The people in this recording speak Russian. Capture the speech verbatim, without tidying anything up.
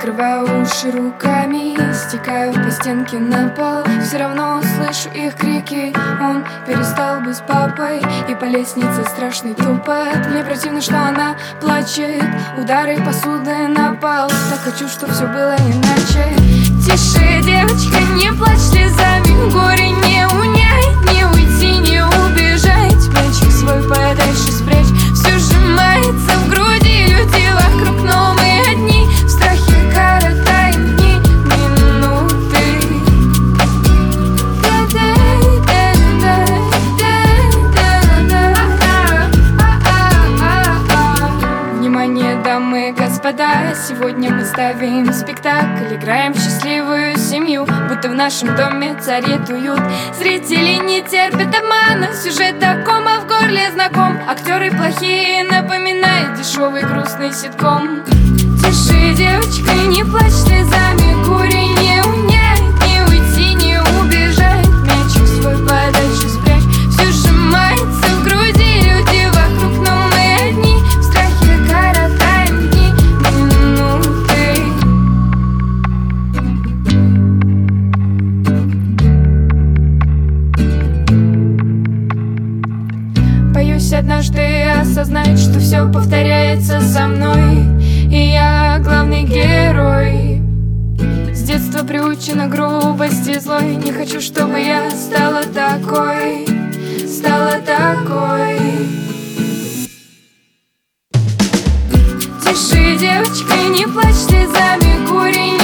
Закрываю уши руками, стекаю по стенке на пол. Все равно слышу их крики. Он перестал быть папой, и по лестнице страшный тупот. Мне противно, что она плачет, удары посуды на пол. Так хочу, чтоб все было иначе. Тише, девочка, не плачь слезами. Горе не унять, не уйти, не убежать. Мячик свой подальше спрячь. Все сжимается в груди, люди вокруг, но мы одни. В страхе коротаем дни, минуты. Внимание, дамы и господа, сегодня мы ставим спектакль. Играем в счастливую семью, будто в нашем доме царит уют. Зрители не терпят обмана, сюжет таком, а в горле знаком. Актеры плохие, напоминает дешевый грустный ситком. Тише, девочка, не плачь слезами. Горе не унять, не уйти, не убежать. Мячик свой подальше спрячь. Все сжимается в груди, люди вокруг, но мы одни. В страхе коротаем дни, минуты. Боюсь однажды осознать, что все повторяется со мной, и я главный герой. С детства приучена грубость и злой. Не хочу, чтобы я стала такой, стала такой. Тише, девочка, не плачь слезами. Горе